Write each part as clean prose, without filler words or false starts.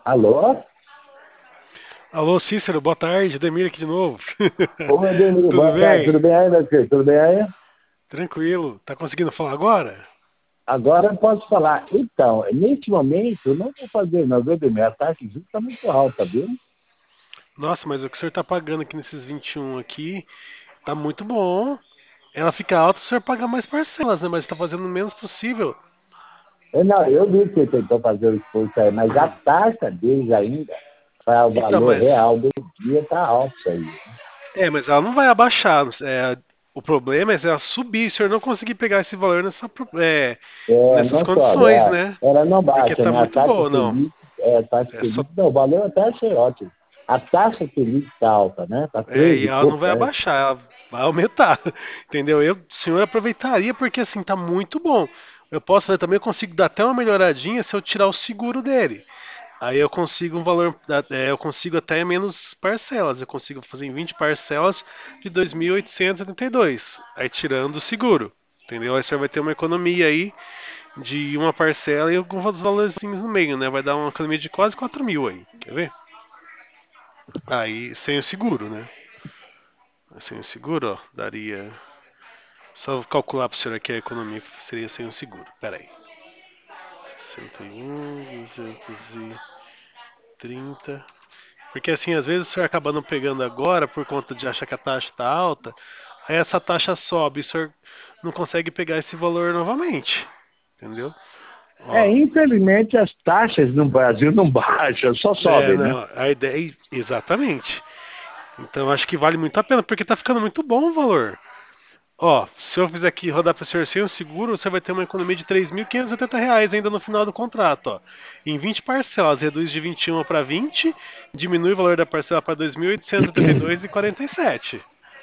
Alô? Alô, Cícero, boa tarde, Ademir aqui de novo. Ô, Ademir, Tudo boa tarde, tudo bem? bem aí, meu filho? Tudo bem aí? Tranquilo. Tá conseguindo falar agora? Agora eu posso falar. Então, neste momento, eu não vou fazer, não, viu, Ademir? A taxa de juros está muito alta, viu? Nossa, mas o que o senhor tá pagando aqui nesses 21 aqui tá muito bom. Ela fica alta se o senhor pagar mais parcelas, né? Mas tá fazendo o menos possível. Não, eu vi que você tentou fazer o esforço aí, mas a taxa deles ainda, para o Então, valor mas. real do dia, está alto isso aí. Mas ela não vai abaixar. O problema é se ela subir, se o senhor não conseguir pegar esse valor nessas Não sobe, condições, né? ela não Porque baixa, tá né? A muito taxa boa, não. Selic, a taxa É só Selic, não, o valor até achei ótimo. A taxa Selic está alta, né? Está E 13 e ela não pouco, vai né? abaixar, ela vai aumentar. Entendeu? O senhor aproveitaria porque assim tá muito bom. Eu posso fazer também, eu consigo dar até uma melhoradinha se eu tirar o seguro dele. Aí eu consigo um valor, eu consigo até menos parcelas. Eu consigo fazer em 20 parcelas de 2.872. Aí tirando o seguro. Entendeu? Aí o senhor vai ter uma economia aí de uma parcela e alguns valorzinhos no meio, né? Vai dar uma economia de quase 4.000 aí. Quer ver? Aí sem o seguro, né? Sem o seguro, ó, daria. Só calcular para o senhor aqui a economia que seria sem o seguro. Pera aí. 101, 230. Porque assim, às vezes o senhor acaba não pegando agora por conta de achar que a taxa está alta. Aí essa taxa sobe e o senhor não consegue pegar esse valor novamente. Entendeu? Ó, Infelizmente as taxas no Brasil não baixam, só sobem, né? não, a ideia exatamente. Então acho que vale muito a pena, porque tá ficando muito bom o valor. Ó, se eu fizer aqui rodar para o senhor sem o seguro, você vai ter uma economia de R$ 3.580 ainda no final do contrato, ó. Em 20 parcelas, reduz de 21 para 20, diminui o valor da parcela para 2.882,47.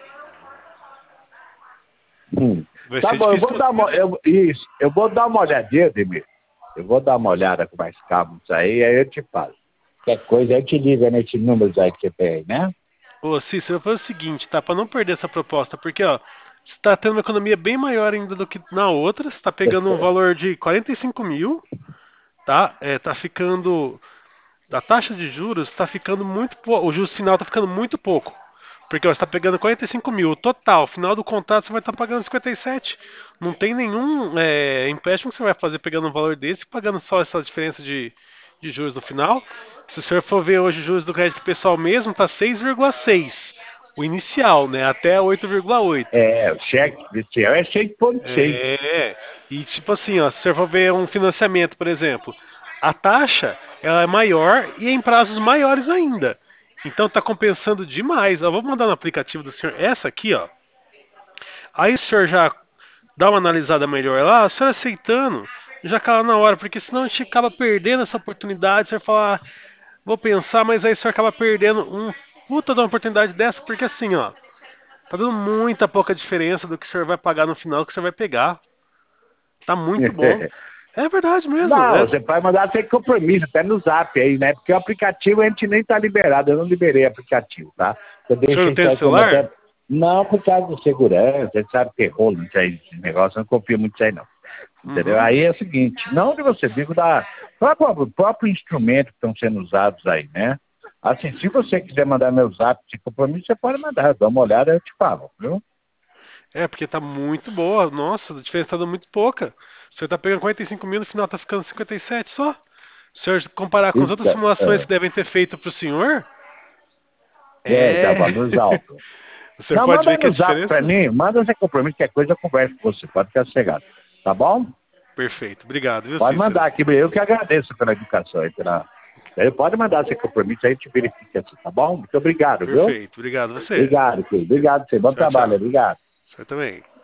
Vai Tá ser bom, eu difícil vou dar conseguir, uma, não. eu vou dar uma olhadinha, Demir. Eu vou dar uma olhada com mais calma isso aí eu te falo. Qualquer coisa, eu te ligo nesses números aí que você tem aí, né? Ô, Cícero, eu vou fazer o seguinte, tá? Para não perder essa proposta, porque, ó, você tá tendo uma economia bem maior ainda do que na outra, você tá pegando um valor de 45 mil, tá? Tá ficando. A taxa de juros está ficando muito pouco. O juros final está ficando muito pouco. Porque ó, você está pegando 45 mil. O total, final do contrato, você vai estar pagando 57. Não tem nenhum empréstimo que você vai fazer pegando um valor desse, pagando só essa diferença de juros no final. Se o senhor for ver hoje os juros do crédito pessoal mesmo, está 6,6. O inicial, né? Até 8,8. O cheque inicial é 6,6. E tipo assim, ó, se você for ver um financiamento, por exemplo, a taxa ela é maior e em prazos maiores ainda. Então tá compensando demais. Eu vou mandar no aplicativo do senhor essa aqui, ó. Aí o senhor já dá uma analisada melhor lá, o senhor aceitando, já cala na hora, porque senão a gente acaba perdendo essa oportunidade, o senhor fala, ah, vou pensar, mas aí o senhor acaba perdendo um puta de uma oportunidade dessa, porque assim, ó, tá dando muita pouca diferença do que o senhor vai pagar no final que o senhor vai pegar. Tá muito bom. É verdade mesmo. Não, você pode mandar sem compromisso, até no zap aí, né? Porque o aplicativo a gente nem tá liberado, eu não liberei o aplicativo, tá? Eu O senhor não deixei tem isso no aí como celular? até. Não, por causa de segurança, você sabe que rolo isso aí, esse negócio, eu não confio muito nisso aí, não. Entendeu? Uhum. Aí é o seguinte, não onde você digo da próprio instrumento que estão sendo usados aí, né? Assim, se você quiser mandar meu zap de compromisso, você pode mandar, eu dou uma olhada e eu te falo, viu? Porque tá muito boa. Nossa, a diferença tá dando muito pouca. O senhor tá pegando 45 mil, no final tá ficando 57 só. Se o senhor comparar com as outras Então, simulações que devem ter feito pro senhor, tá é. valores altos. O senhor Não, pode manda ver aí que a no zap pra diferença. mim, manda sem compromisso, qualquer coisa eu converso com você, pode ficar sossegado. Tá bom? Perfeito. Obrigado, viu, Pode Cícero? mandar aqui, eu que agradeço pela educação. Pode mandar sem compromisso, aí a gente verifica assim, tá bom? Muito obrigado, viu? Perfeito. Obrigado a você. Obrigado, filho. Obrigado, você. Bom Tchau, trabalho, tchau. obrigado. Você também.